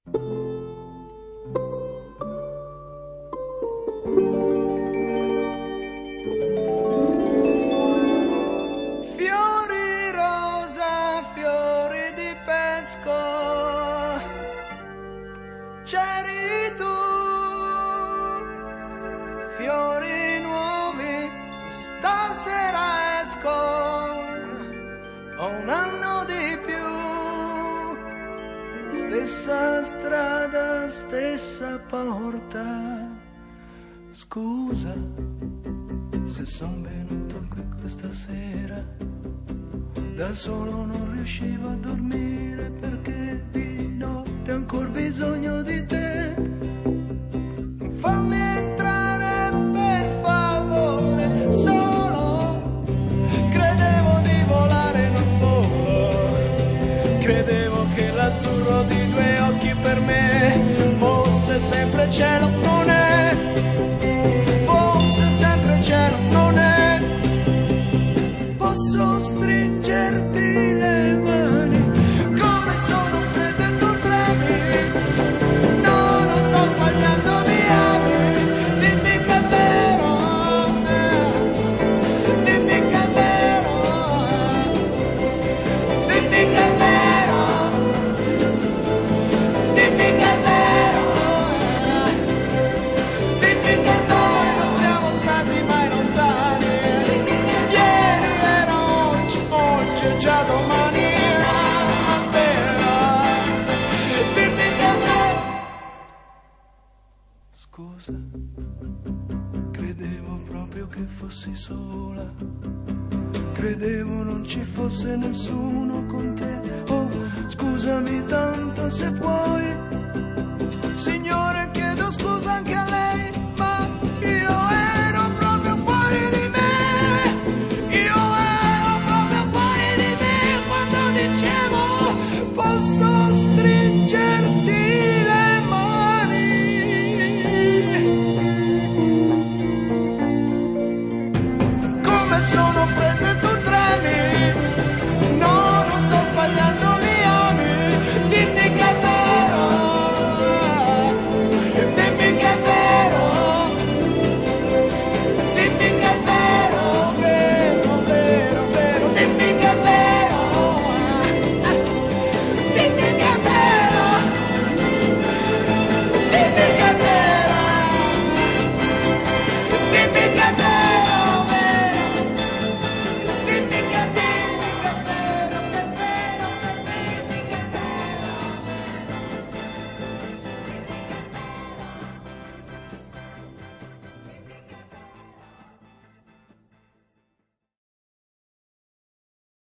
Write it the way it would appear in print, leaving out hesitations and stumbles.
Fiori rosa, fiori di pesco, c'eri tu, fiori nuovi, stasera esco, ho un anno di più, stessa strada, stessa porta, scusa se son venuto qui questa sera, da solo non riuscivo a dormire perché di notte ho ancora bisogno di te. Fammi entrare per favore, solo credevo di volare, non volo, credevo che l'azzurro di due occhi per me fosse sempre cielo, non è, fosse sempre cielo, non è. Posso stringerti le mani come sono freddo e tu tremi, no, non sto sbagliando, mi ami, dimmi che è vero, dimmi che è vero, dimmi che è vero, dimmi che è vero, dimmi che noi non siamo stati mai lontani, ieri era oggi è già domani, è vero, dimmi che è vero. Scusa, credevo proprio che fossi sola, credevo non ci fosse nessuno con te, oh scusami tanto se puoi